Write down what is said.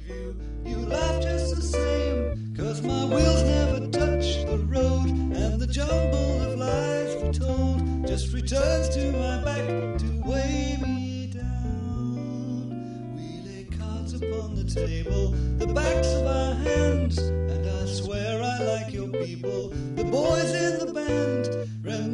you. You laugh just the same, 'cause my wheels never touch the road, and the jumble of lies retold just returns to my back to weigh me down. We lay cards upon the table, the backs of our hands, and I swear I like your people, the boys in the band.